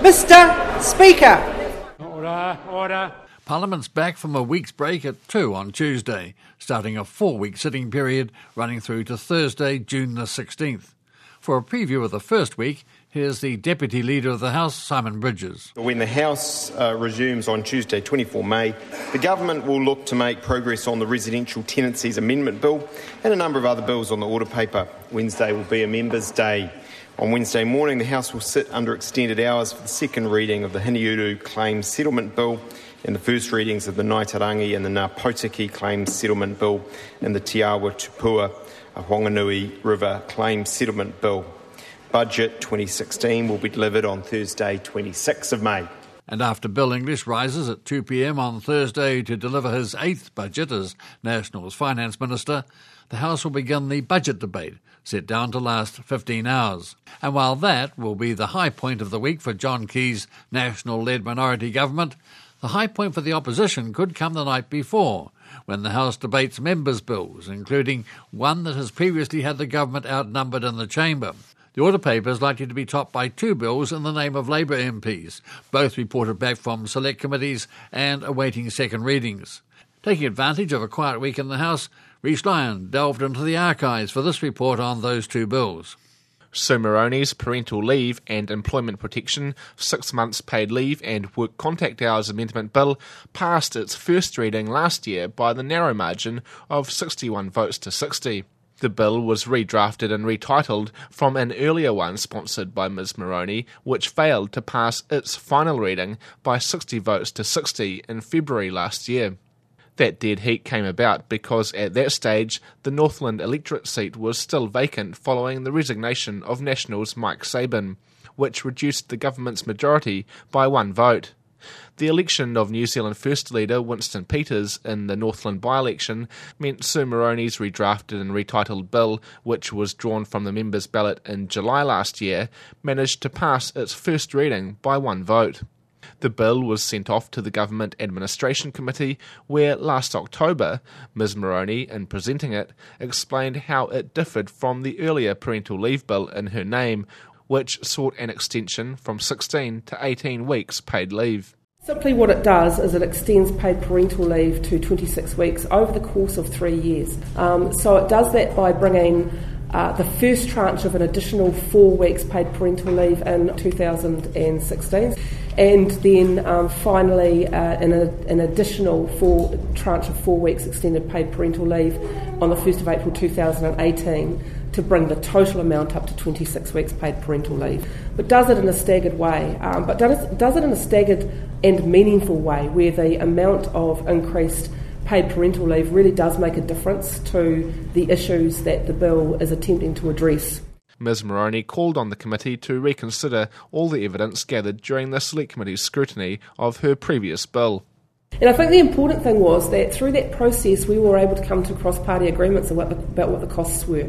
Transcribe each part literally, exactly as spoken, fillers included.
Mister Speaker. Order, order. Parliament's back from a week's break at two on Tuesday, starting a four-week sitting period running through to Thursday, June the sixteenth. For a preview of the first week, here's the Deputy Leader of the House, Simon Bridges. When the House uh, resumes on Tuesday, the twenty-fourth of May, the Government will look to make progress on the Residential Tenancies Amendment Bill and a number of other bills on the order paper. Wednesday will be a Members' Day. On Wednesday morning, the House will sit under extended hours for the second reading of the Hiniuru Claims Settlement Bill and the first readings of the Ngaitarangi and the Ngāpotiki Claims Settlement Bill and the Te Awa Tupua Whanganui River Claims Settlement Bill. Budget twenty sixteen will be delivered on Thursday, twenty-sixth of May. And after Bill English rises at two p.m. on Thursday to deliver his eighth budget as National's Finance Minister, the House will begin the budget debate, set down to last fifteen hours. And while that will be the high point of the week for John Key's National-led minority government, the high point for the opposition could come the night before, when the House debates members' bills, including one that has previously had the government outnumbered in the chamber. The order paper is likely to be topped by two bills in the name of Labour M Ps, both reported back from select committees and awaiting second readings. Taking advantage of a quiet week in the House, Rhys Lyon delved into the archives for this report on those two bills. Sue Moroney's Parental Leave and Employment Protection, Six Months Paid Leave and Work Contact Hours Amendment Bill passed its first reading last year by the narrow margin of sixty-one votes to sixty. The bill was redrafted and retitled from an earlier one sponsored by Miz Moroney, which failed to pass its final reading by sixty votes to sixty in February last year. That dead heat came about because at that stage the Northland electorate seat was still vacant following the resignation of National's Mike Sabin, which reduced the government's majority by one vote. The election of New Zealand First Leader Winston Peters in the Northland by-election meant Sue Moroney's redrafted and retitled bill, which was drawn from the members' ballot in July last year, managed to pass its first reading by one vote. The bill was sent off to the Government Administration Committee, where last October, Miz Moroney, in presenting it, explained how it differed from the earlier parental leave bill in her name, which sought an extension from sixteen to eighteen weeks paid leave. Simply what it does is it extends paid parental leave to twenty-six weeks over the course of three years. Um, so it does that by bringing uh, the first tranche of an additional four weeks paid parental leave in two thousand sixteen, and then um, finally uh, an, an additional four tranche of four weeks extended paid parental leave on the first of April two thousand eighteen, to bring the total amount up to twenty-six weeks paid parental leave. But does it in a staggered way, um, but does, does it in a staggered and meaningful way where the amount of increased paid parental leave really does make a difference to the issues that the bill is attempting to address. Miz Moroney called on the committee to reconsider all the evidence gathered during the Select Committee's scrutiny of her previous bill. And I think the important thing was that through that process we were able to come to cross-party agreements about, the, about what the costs were.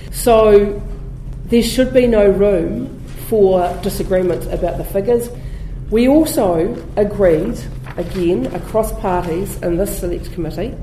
So there should be no room for disagreement about the figures. We also agreed, again, across parties in this Select Committee,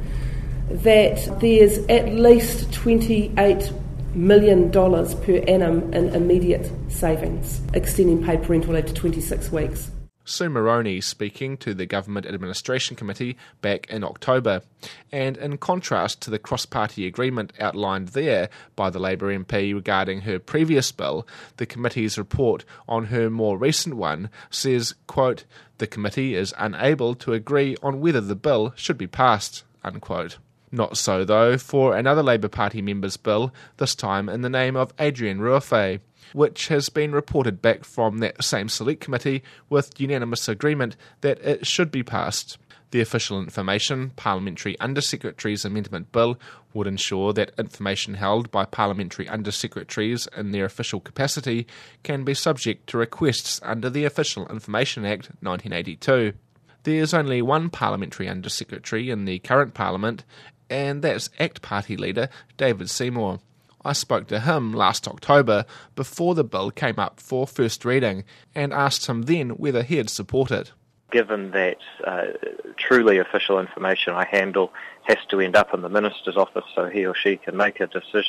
that there's at least twenty-eight million dollars per annum in immediate savings, extending paid parental leave to twenty-six weeks. Sue Moroney speaking to the Government Administration Committee back in October. And in contrast to the cross-party agreement outlined there by the Labour M P regarding her previous bill, the committee's report on her more recent one says, quote, "The committee is unable to agree on whether the bill should be passed," unquote. Not so, though, for another Labour Party member's bill, this time in the name of Adrian Ruafei, which has been reported back from that same Select Committee with unanimous agreement that it should be passed. The Official Information Parliamentary Undersecretaries Amendment Bill would ensure that information held by Parliamentary Undersecretaries in their official capacity can be subject to requests under the Official Information Act nineteen eighty-two. There's only one Parliamentary Undersecretary in the current Parliament, and that's ACT Party leader David Seymour. I spoke to him last October before the bill came up for first reading and asked him then whether he'd support it. Given that uh, truly official information I handle has to end up in the Minister's office so he or she can make a decision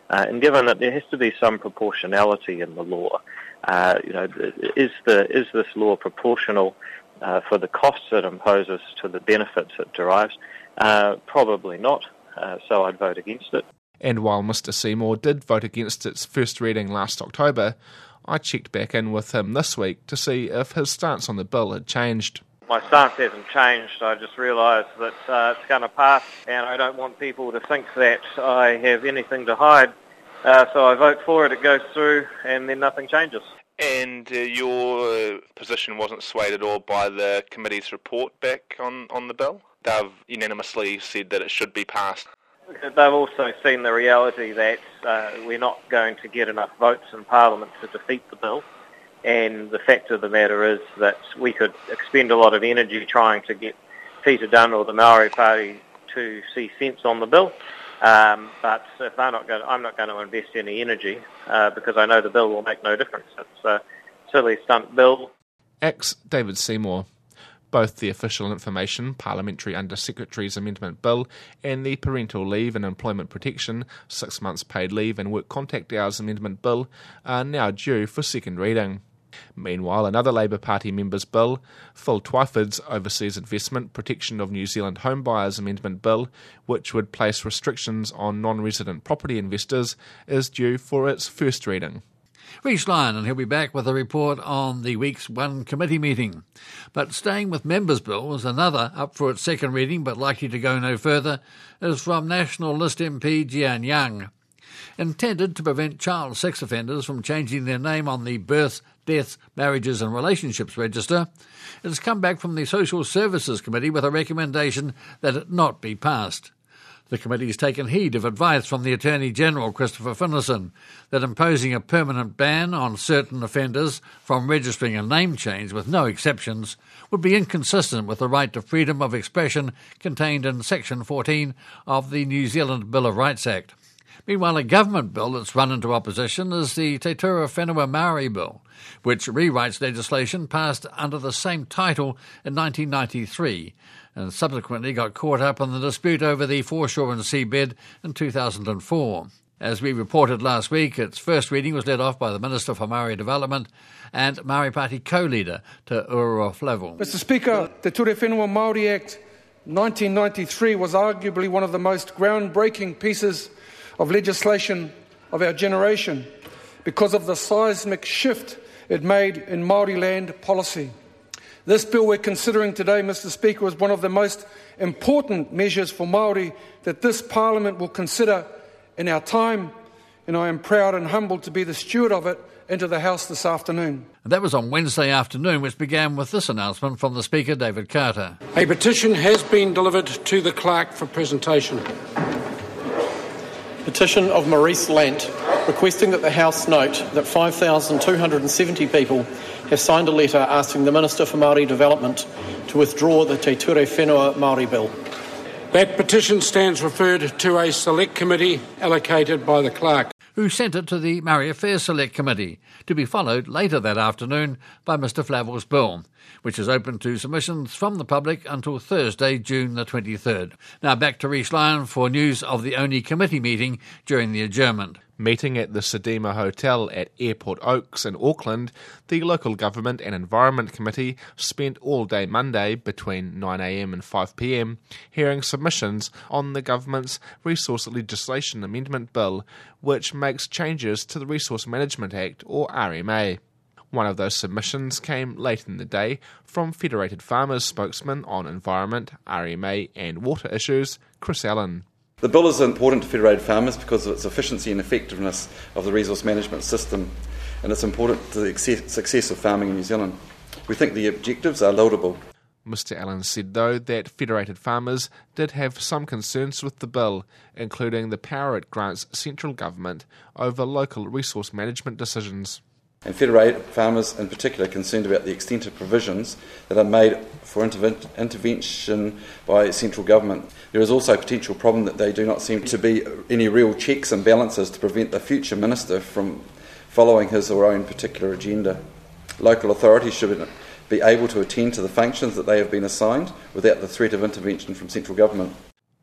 Uh, and given that there has to be some proportionality in the law, uh, you know, is the is this law proportional uh, for the costs it imposes to the benefits it derives? Uh, probably not. Uh, so I'd vote against it. And while Mister Seymour did vote against its first reading last October, I checked back in with him this week to see if his stance on the bill had changed. My stance hasn't changed. I just realised that uh, it's going to pass, and I don't want people to think that I have anything to hide. Uh, so I vote for it, it goes through, and then nothing changes. And uh, your position wasn't swayed at all by the committee's report back on, on the bill? They've unanimously said that it should be passed. They've also seen the reality that uh, we're not going to get enough votes in Parliament to defeat the bill. And the fact of the matter is that we could expend a lot of energy trying to get Peter Dunn or the Maori Party to see sense on the bill. Um, but if they're not going to, I'm not going to invest any energy uh, because I know the bill will make no difference. It's a silly stunt bill. Ex David Seymour. Both the Official Information Parliamentary Under-Secretaries Amendment Bill and the Parental Leave and Employment Protection Six Months Paid Leave and Work Contact Hours Amendment Bill are now due for second reading. Meanwhile, another Labour Party member's bill, Phil Twyford's Overseas Investment Protection of New Zealand Home Buyers Amendment Bill, which would place restrictions on non-resident property investors, is due for its first reading. Rhys Lyon, and he'll be back with a report on the week's one committee meeting. But staying with members' bills, another up for its second reading but likely to go no further, is from National List M P Jian Yang. Intended to prevent child sex offenders from changing their name on the Births, Deaths, Marriages and Relationships Register, it has come back from the Social Services Committee with a recommendation that it not be passed. The committee has taken heed of advice from the Attorney-General, Christopher Finlayson, that imposing a permanent ban on certain offenders from registering a name change with no exceptions would be inconsistent with the right to freedom of expression contained in Section fourteen of the New Zealand Bill of Rights Act. Meanwhile, a government bill that's run into opposition is the Te Tura Whenua Māori Bill, which rewrites legislation passed under the same title in nineteen ninety-three and subsequently got caught up in the dispute over the foreshore and seabed in two thousand four. As we reported last week, its first reading was led off by the Minister for Maori Development and Maori Party co-leader Te Urua Flavel. Mister Speaker, the Ture Whenua Māori Act nineteen ninety-three was arguably one of the most groundbreaking pieces of legislation of our generation because of the seismic shift it made in Māori land policy. This bill we're considering today, Mister Speaker, is one of the most important measures for Māori that this Parliament will consider in our time, and I am proud and humbled to be the steward of it into the House this afternoon. And that was on Wednesday afternoon, which began with this announcement from the Speaker, David Carter. A petition has been delivered to the clerk for presentation. Petition of Maurice Lant, requesting that the House note that five thousand two hundred seventy people have signed a letter asking the Minister for Māori Development to withdraw the Te Ture Whenua Māori Bill. That petition stands referred to a select committee allocated by the clerk, who sent it to the Maori Affairs Select Committee, to be followed later that afternoon by Mister Flavel's bill, which is open to submissions from the public until Thursday, June the twenty-third. Now back to Rhys Lyon for news of the only committee meeting during the adjournment. Meeting at the Sedema Hotel at Airport Oaks in Auckland, the Local Government and Environment Committee spent all day Monday between nine a m and five p m hearing submissions on the government's Resource Legislation Amendment Bill, which makes changes to the Resource Management Act, or R M A. One of those submissions came late in the day from Federated Farmers spokesman on environment, R M A and water issues, Chris Allen. The bill is important to Federated Farmers because of its efficiency and effectiveness of the resource management system, and it's important to the success of farming in New Zealand. We think the objectives are laudable. Mister Allen said, though, that Federated Farmers did have some concerns with the bill, including the power it grants central government over local resource management decisions. And Federated Farmers in particular are concerned about the extent of provisions that are made for interve- intervention by central government. There is also a potential problem that they do not seem to be any real checks and balances to prevent the future minister from following his or her own particular agenda. Local authorities should be able to attend to the functions that they have been assigned without the threat of intervention from central government.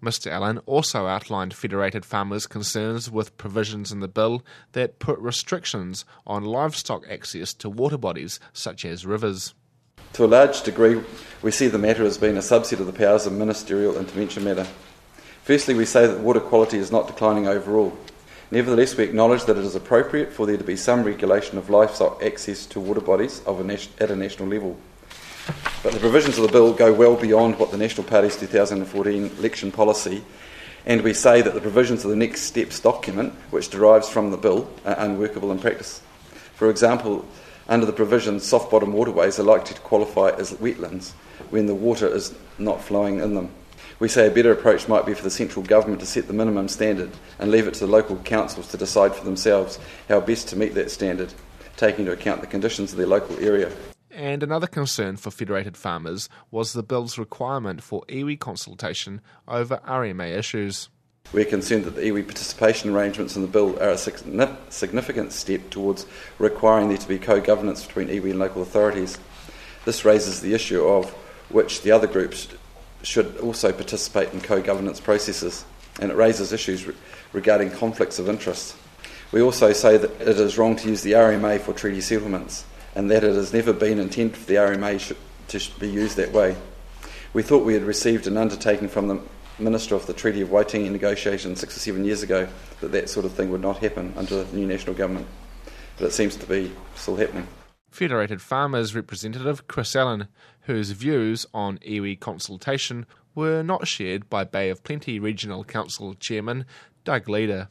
Mister Allen also outlined Federated Farmers' concerns with provisions in the bill that put restrictions on livestock access to water bodies such as rivers. To a large degree, we see the matter as being a subset of the powers of ministerial intervention matter. Firstly, we say that water quality is not declining overall. Nevertheless, we acknowledge that it is appropriate for there to be some regulation of livestock access to water bodies of a nat- at a national level. But the provisions of the bill go well beyond what the National Party's two thousand fourteen election policy, and we say that the provisions of the Next Steps document, which derives from the bill, are unworkable in practice. For example, under the provisions, soft-bottom waterways are likely to qualify as wetlands when the water is not flowing in them. We say a better approach might be for the central government to set the minimum standard and leave it to the local councils to decide for themselves how best to meet that standard, taking into account the conditions of their local area. And another concern for Federated Farmers was the bill's requirement for iwi consultation over R M A issues. We're concerned that the iwi participation arrangements in the bill are a significant step towards requiring there to be co-governance between iwi and local authorities. This raises the issue of which the other groups should also participate in co-governance processes, and it raises issues re- regarding conflicts of interest. We also say that it is wrong to use the R M A for treaty settlements, and that it has never been intended for the R M A sh- to sh- be used that way. We thought we had received an undertaking from the Minister of the Treaty of Waitangi negotiations six or seven years ago that that sort of thing would not happen under the new national government, but it seems to be still happening. Federated Farmers representative Chris Allen, whose views on iwi consultation were not shared by Bay of Plenty Regional Council Chairman Doug Leader.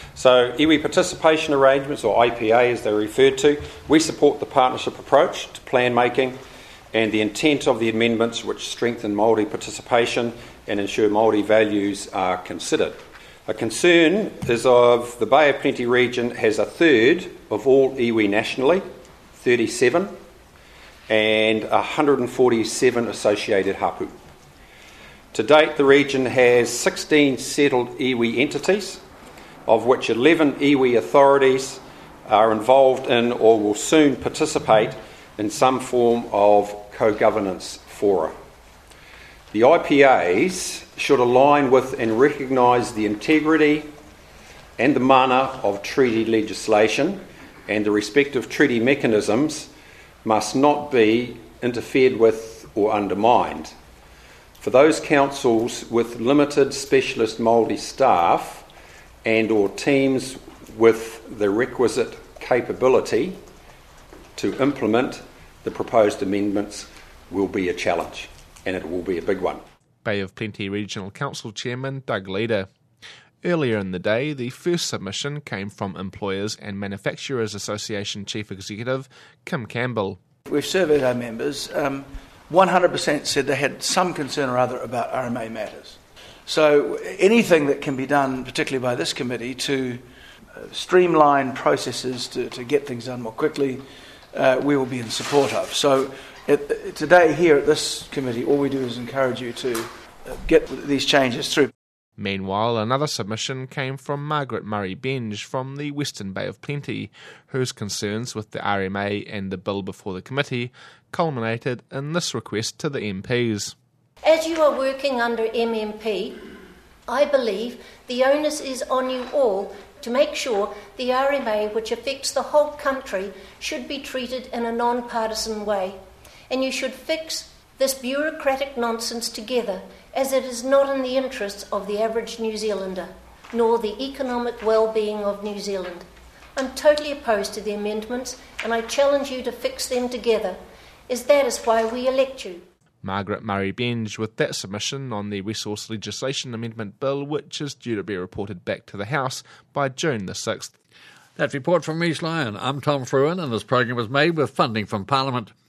So iwi participation arrangements, or I P A as they're referred to, we support the partnership approach to plan making and the intent of the amendments which strengthen Māori participation and ensure Māori values are considered. A concern is of the Bay of Plenty region has a third of all iwi nationally, thirty-seven, and one hundred forty-seven associated hapu. To date, the region has sixteen settled iwi entities, of which eleven iwi authorities are involved in or will soon participate in some form of co-governance fora. The I P As should align with and recognise the integrity and the mana of treaty legislation, and the respective treaty mechanisms must not be interfered with or undermined. For those councils with limited specialist Māori staff and or teams with the requisite capability to implement the proposed amendments will be a challenge, and it will be a big one. Bay of Plenty Regional Council Chairman Doug Leader. Earlier in the day, the first submission came from Employers and Manufacturers Association Chief Executive Kim Campbell. We've surveyed our members. Um, one hundred percent said they had some concern or other about R M A matters. So anything that can be done, particularly by this committee, to uh, streamline processes, to, to get things done more quickly, uh, we will be in support of. So it, today here at this committee, all we do is encourage you to uh, get these changes through. Meanwhile, another submission came from Margaret Murray Benge from the Western Bay of Plenty, whose concerns with the R M A and the bill before the committee culminated in this request to the M Ps. As you are working under M M P, I believe the onus is on you all to make sure the R M A, which affects the whole country, should be treated in a non-partisan way. And you should fix this bureaucratic nonsense together, as it is not in the interests of the average New Zealander, nor the economic well-being of New Zealand. I'm totally opposed to the amendments, and I challenge you to fix them together, as that is why we elect you. Margaret Murray Benge with that submission on the Resource Legislation Amendment Bill, which is due to be reported back to the House by June the sixth. That report from Reece Lyon. I'm Tom Fruin, and this program was made with funding from Parliament.